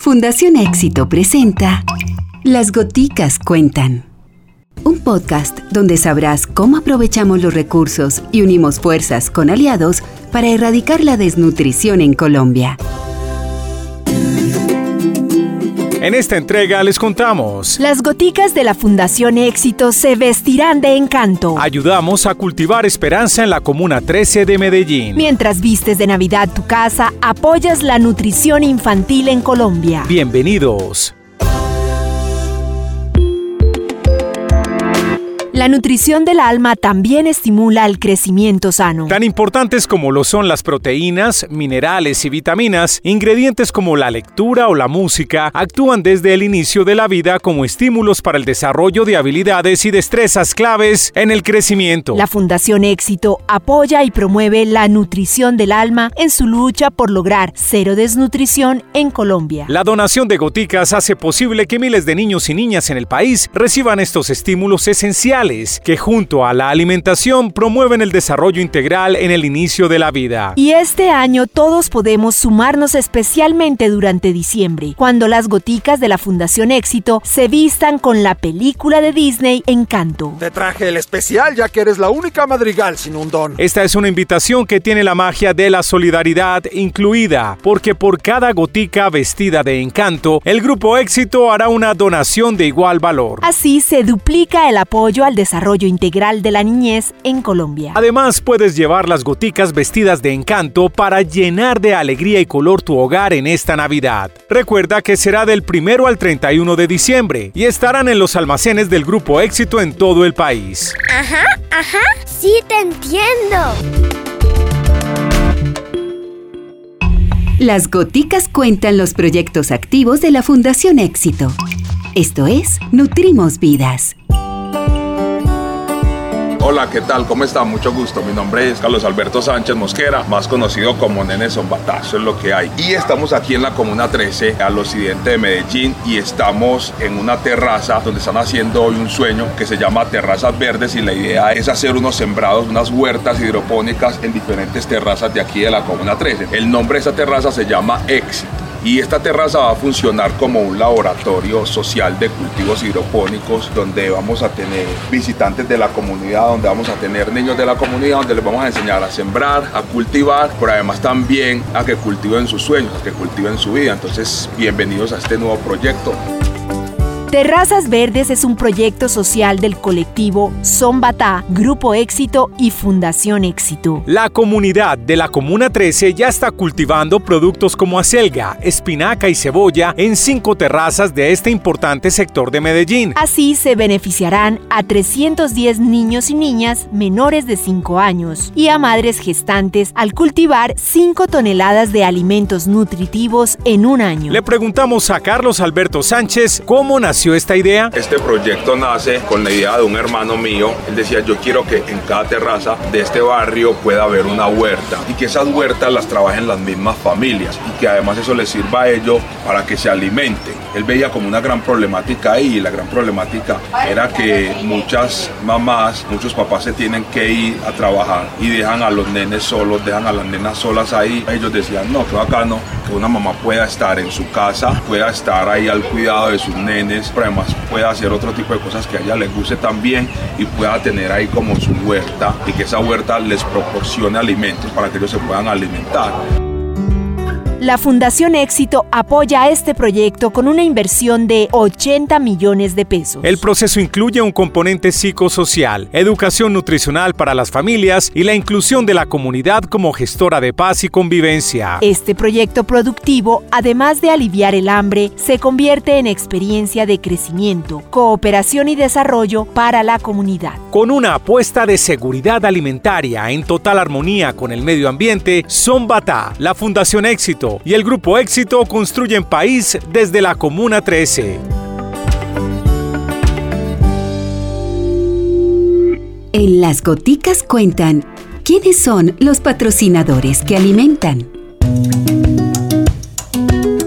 Fundación Éxito presenta Las Goticas Cuentan. Un podcast donde sabrás cómo aprovechamos los recursos y unimos fuerzas con aliados para erradicar la desnutrición en Colombia. En esta entrega les contamos: las goticas de la Fundación Éxito se vestirán de encanto. Ayudamos a cultivar esperanza en la Comuna 13 de Medellín. Mientras vistes de Navidad tu casa, apoyas la nutrición infantil en Colombia. Bienvenidos. La nutrición del alma también estimula el crecimiento sano. Tan importantes como lo son las proteínas, minerales y vitaminas, ingredientes como la lectura o la música actúan desde el inicio de la vida como estímulos para el desarrollo de habilidades y destrezas claves en el crecimiento. La Fundación Éxito apoya y promueve la nutrición del alma en su lucha por lograr cero desnutrición en Colombia. La donación de goticas hace posible que miles de niños y niñas en el país reciban estos estímulos esenciales que junto a la alimentación promueven el desarrollo integral en el inicio de la vida. Y este año todos podemos sumarnos especialmente durante diciembre, cuando las goticas de la Fundación Éxito se vistan con la película de Disney Encanto. Te traje el especial ya que eres la única madrigal sin un don. Esta es una invitación que tiene la magia de la solidaridad incluida, porque por cada gotica vestida de encanto, el Grupo Éxito hará una donación de igual valor. Así se duplica el apoyo al desarrollo integral de la niñez en Colombia. Además, puedes llevar las goticas vestidas de encanto para llenar de alegría y color tu hogar en esta Navidad. Recuerda que será del 1 al 31 de diciembre y estarán en los almacenes del Grupo Éxito en todo el país. Ajá, sí te entiendo. Las Goticas Cuentan los proyectos activos de la Fundación Éxito. Esto es Nutrimos Vidas. Hola, ¿qué tal? ¿Cómo están? Mucho gusto. Mi nombre es Carlos Alberto Sánchez Mosquera, más conocido como Nene Zombatá. Eso es lo que hay. Y estamos aquí en la Comuna 13, al occidente de Medellín, y estamos en una terraza donde están haciendo hoy un sueño que se llama Terrazas Verdes, y la idea es hacer unos sembrados, unas huertas hidropónicas en diferentes terrazas de aquí de la Comuna 13. El nombre de esta terraza se llama Éxito. Y esta terraza va a funcionar como un laboratorio social de cultivos hidropónicos, donde vamos a tener visitantes de la comunidad, donde vamos a tener niños de la comunidad, donde les vamos a enseñar a sembrar, a cultivar, pero además también a que cultiven sus sueños, a que cultiven su vida. Entonces, bienvenidos a este nuevo proyecto. Terrazas Verdes es un proyecto social del colectivo Zombatá, Grupo Éxito y Fundación Éxito. La comunidad de la Comuna 13 ya está cultivando productos como acelga, espinaca y cebolla en 5 terrazas de este importante sector de Medellín. Así se beneficiarán a 310 niños y niñas menores de 5 años y a madres gestantes al cultivar 5 toneladas de alimentos nutritivos en un año. Le preguntamos a Carlos Alberto Sánchez cómo nació esta idea. Este proyecto nace con la idea de un hermano mío. Él decía: yo quiero que en cada terraza de este barrio pueda haber una huerta y que esas huertas las trabajen las mismas familias y que además eso les sirva a ellos para que se alimenten. Él veía como una gran problemática ahí, y la gran problemática era que muchas mamás, muchos papás se tienen que ir a trabajar y dejan a los nenes solos, dejan a las nenas solas ahí. Ellos decían: no, qué bacano que una mamá pueda estar en su casa, pueda estar ahí al cuidado de sus nenes, pero además pueda hacer otro tipo de cosas que a ella les guste también y pueda tener ahí como su huerta, y que esa huerta les proporcione alimentos para que ellos se puedan alimentar. La Fundación Éxito apoya este proyecto con una inversión de 80 millones de pesos. El proceso incluye un componente psicosocial, educación nutricional para las familias y la inclusión de la comunidad como gestora de paz y convivencia. Este proyecto productivo, además de aliviar el hambre, se convierte en experiencia de crecimiento, cooperación y desarrollo para la comunidad. Con una apuesta de seguridad alimentaria en total armonía con el medio ambiente, Zombatá, la Fundación Éxito y el Grupo Éxito construyen país desde la Comuna 13. En Las Goticas Cuentan, ¿quiénes son los patrocinadores que alimentan?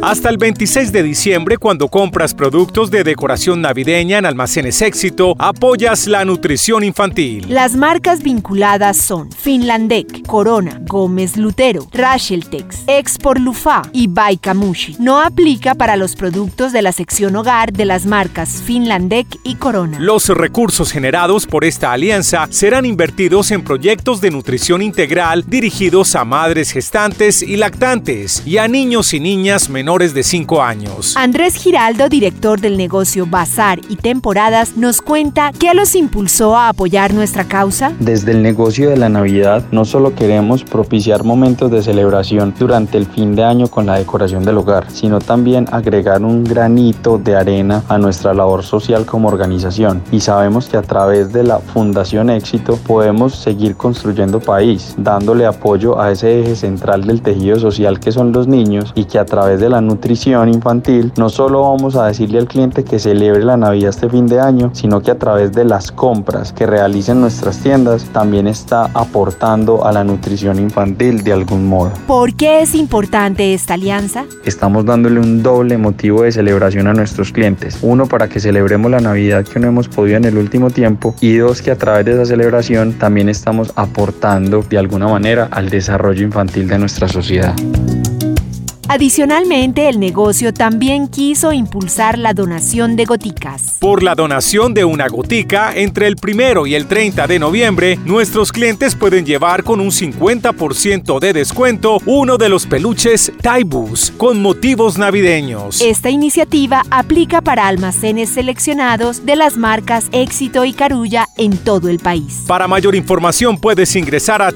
Hasta el 26 de diciembre, cuando compras productos de decoración navideña en Almacenes Éxito, apoyas la nutrición infantil. Las marcas vinculadas son Finlandec, Corona, Gómez Lutero, Racheltex, Export Lufá y Baikamushi. No aplica para los productos de la sección hogar de las marcas Finlandec y Corona. Los recursos generados por esta alianza serán invertidos en proyectos de nutrición integral dirigidos a madres gestantes y lactantes y a niños y niñas menores de 5 años. Andrés Giraldo, director del negocio Bazar y Temporadas, nos cuenta qué los impulsó a apoyar nuestra causa. Desde el negocio de la Navidad no solo queremos propiciar momentos de celebración durante el fin de año con la decoración del hogar, sino también agregar un granito de arena a nuestra labor social como organización. Y sabemos que a través de la Fundación Éxito podemos seguir construyendo país, dándole apoyo a ese eje central del tejido social que son los niños, y que a través de la nutrición infantil no solo vamos a decirle al cliente que celebre la Navidad este fin de año, sino que a través de las compras que realicen nuestras tiendas también está aportando a la nutrición infantil de algún modo. ¿Por qué es importante esta alianza? Estamos dándole un doble motivo de celebración a nuestros clientes. Uno, para que celebremos la Navidad que no hemos podido en el último tiempo, y dos, que a través de esa celebración también estamos aportando de alguna manera al desarrollo infantil de nuestra sociedad. Adicionalmente, el negocio también quiso impulsar la donación de goticas. Por la donación de una gotica, entre el 1 y el 30 de noviembre, nuestros clientes pueden llevar con un 50% de descuento uno de los peluches Taibus con motivos navideños. Esta iniciativa aplica para almacenes seleccionados de las marcas Éxito y Carulla en todo el país. Para mayor información puedes ingresar a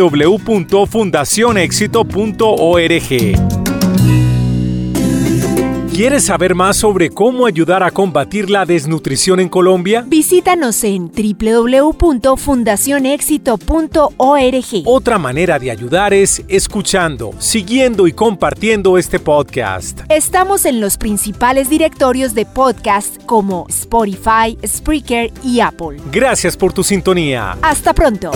www.fundacionexito.org. ¿Quieres saber más sobre cómo ayudar a combatir la desnutrición en Colombia? Visítanos en www.fundacionexito.org. Otra manera de ayudar es escuchando, siguiendo y compartiendo este podcast. Estamos en los principales directorios de podcast como Spotify, Spreaker y Apple. Gracias por tu sintonía. Hasta pronto.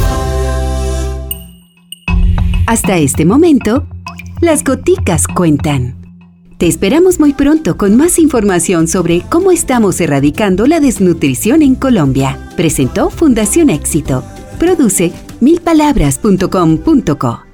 Hasta este momento, las goticas cuentan. Te esperamos muy pronto con más información sobre cómo estamos erradicando la desnutrición en Colombia. Presentó Fundación Éxito. Produce milpalabras.com.co.